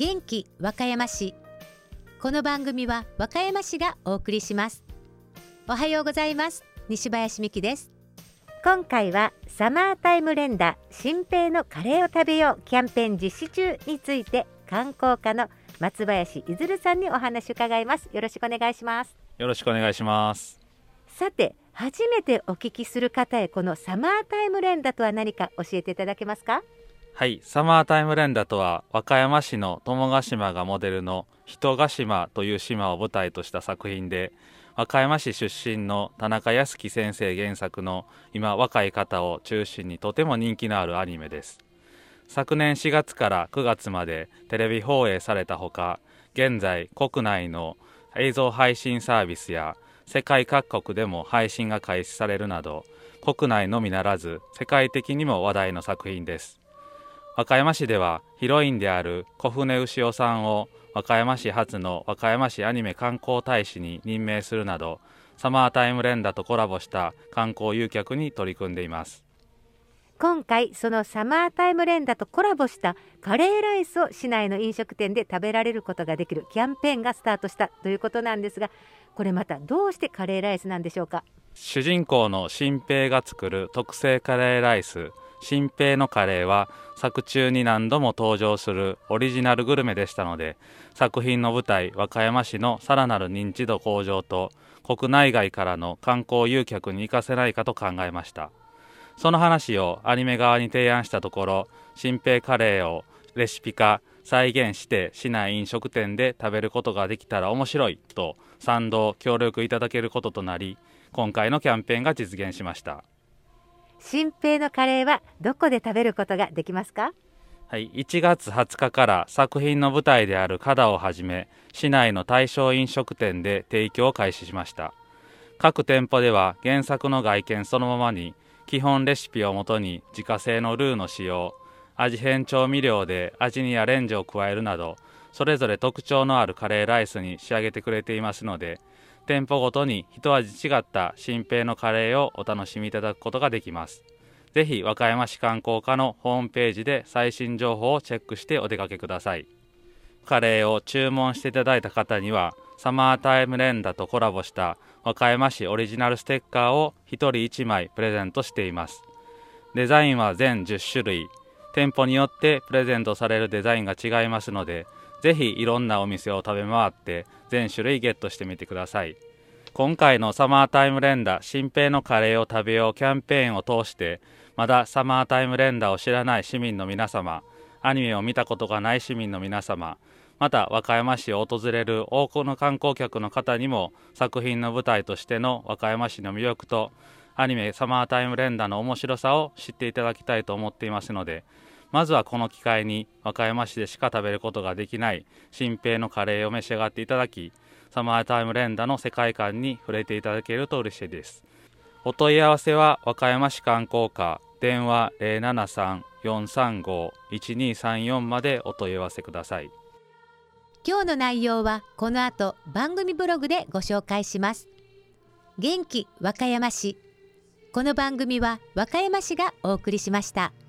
元気和歌山市。この番組は和歌山市がお送りします。おはようございます。西林美希です。今回はサマータイム連打新平のカレーを食べようキャンペーン実施中について、観光課の松林いずるさんにお話を伺います。よろしくお願いします。 よろしくお願いします。 さて、初めてお聞きする方へ、このサマータイム連打とは何か教えていただけますか？ はい、サマータイム連打とは和歌山市の友ヶ島がモデルの人ヶ島という島を舞台とした作品で、和歌山市出身の田中康樹先生原作の今若い方を中心にとても人気のあるアニメです。昨年4月から9月までテレビ放映されたほか、現在国内の映像配信サービスや世界各国でも配信が開始されるなど、国内のみならず世界的にも話題の作品です。和歌山市ではヒロインである小船牛尾さんを和歌山市初の和歌山市アニメ観光大使に任命するなど、サマータイム連打とコラボした観光誘客に取り組んでいます。 今回そのサマータイム連打とコラボしたカレーライスを市内の飲食店で食べられることができるキャンペーンがスタートしたということなんですが、これまたどうしてカレーライスなんでしょうか？ 主人公の新平が作る特製カレーライス、新平のカレーは作中に何度も登場するオリジナルグルメでしたので、作品の舞台和歌山市のさらなる認知度向上と国内外からの観光誘客に生かせないかと考えました。その話をアニメ側に提案したところ、新平カレーをレシピ化再現して市内飲食店で食べることができたら面白いと賛同協力いただけることとなり、今回のキャンペーンが実現しました。 新平のカレーはどこで食べることができますか？ はい、1月20日から作品の舞台である加田をはじめ市内の対象飲食店で提供を開始しました。各店舗では原作の外見そのままに基本レシピをもとに自家製のルーの使用、味変調味料で味にアレンジを加えるなど、それぞれ特徴のあるカレーライスに仕上げてくれていますので、店舗ごとに一味違った新平のカレーをお楽しみいただくことができます。ぜひ和歌山市観光課のホームページで最新情報をチェックしてお出かけください。カレーを注文していただいた方には、サマータイム連打とコラボした和歌山市オリジナルステッカーを1人1枚プレゼントしています。デザインは全10種類、店舗によってプレゼントされるデザインが違いますので、ぜひいろんなお店を食べ回って全種類ゲットしてみてください。今回のサマータイム連打新平のカレーを食べようキャンペーンを通して、まだサマータイム連打を知らない市民の皆様、アニメを見たことがない市民の皆様、また和歌山市を訪れる多くの観光客の方にも作品の舞台としての和歌山市の魅力とアニメサマータイム連打の面白さを知っていただきたいと思っていますので、まずはこの機会に和歌山市でしか食べることができない新平のカレーを召し上がっていただき、サマータイム連打の世界観に触れていただけると嬉しいです。お問い合わせは和歌山市観光課電話 073-435-1234 までお問い合わせください。 今日の内容はこの後番組ブログでご紹介します。元気和歌山市。この番組は和歌山市がお送りしました。